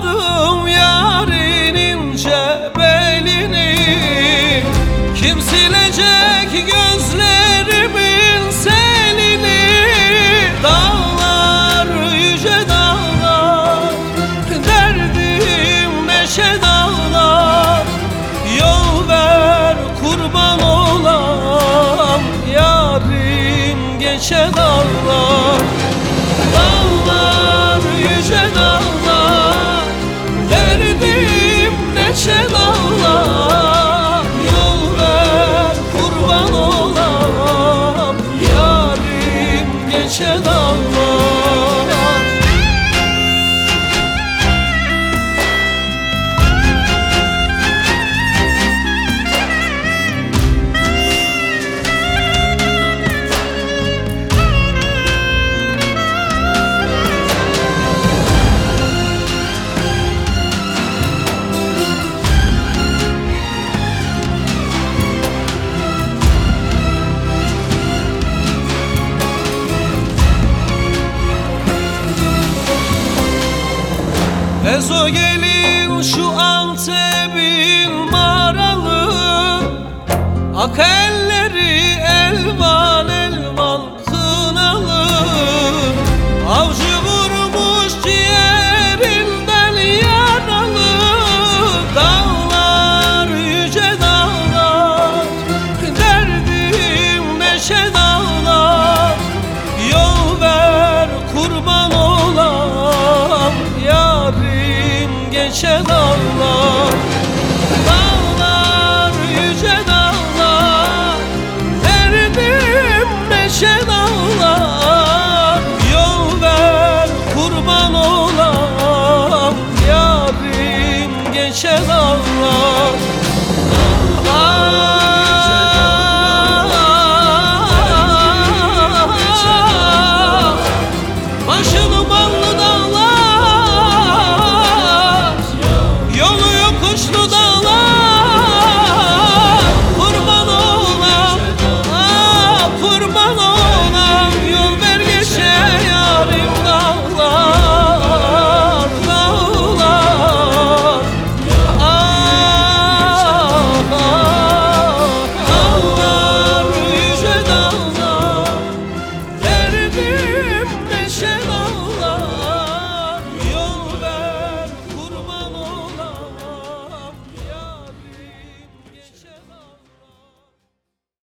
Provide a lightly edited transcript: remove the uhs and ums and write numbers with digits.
Bağladım yarın ince belini. Kim silecek gözlerimin selini? Dağlar, yüce dağlar, derdim neşe dağlar. Yol ver kurban olam, yarim geçe dağlar. Dağlar, yüce dağlar, derdim neşe dağlar. Yol ver kurban olam, yarim geçe dağlar. Ezo gelin şu Antep'in maralı, ak elleri elvan elvan kınalı. Avcı vurmuş ciğerinden yaralı. Dağlar, yüce dağlar, derdim neşe dağlar. Yol ver kurban olam, yarim geçe dağlar. Dağlar, yüce dağlar, derdim neşe dağlar. Yol ver kurban olam, yarim geçe dağlar.